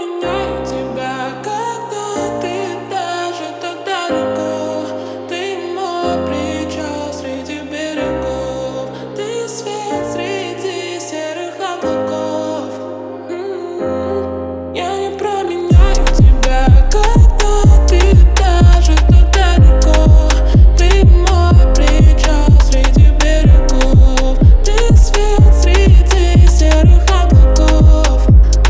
променяю тебя, когда ты даже так далеко. Ты мой причал среди берегов, ты свет среди серых облаков. Я не променяю тебя, когда ты даже так далеко. Ты мой причал среди берегов, ты свет среди серых облаков.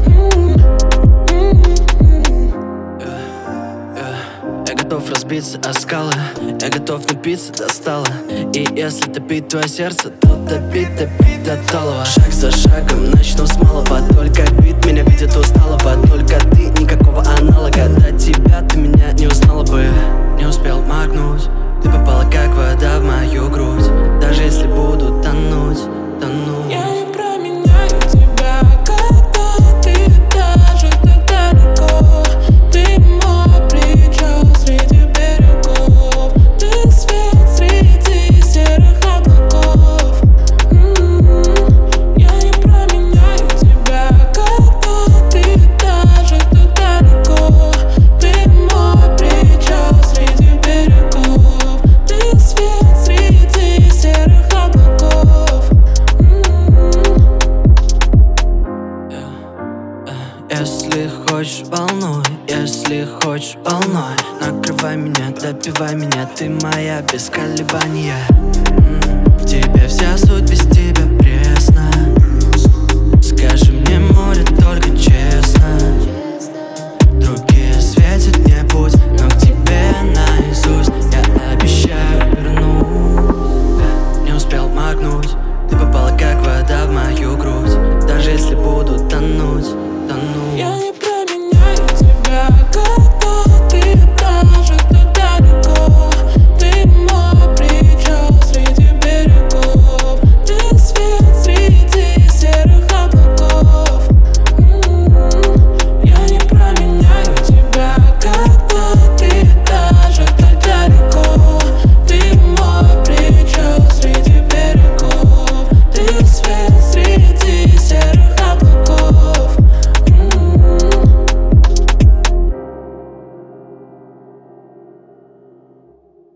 Я готов разбиться о скалы, я готов напиться до стала. И если топить твое сердце, то топить до талого. Шаг за шагом начну с малого, только бит меня видит усталого. Только ты, никакого аналога. До тебя ты меня не узнала бы. Не успел моргнуть, ты попала как вода в мою грудь. Даже если буду тонуть, тону. Я не променяю тебя, когда ты даже так далеко. Ты мой причал среди берегов, ты свет среди серых облаков. Я не променяю тебя, когда ты даже так далеко. Ты мой причал среди берегов, ты свет среди серых облаков. Если хочешь волной, если хочешь волной, накрывай меня, допивай меня, ты моя без колебания. В тебе вся суть, без тебя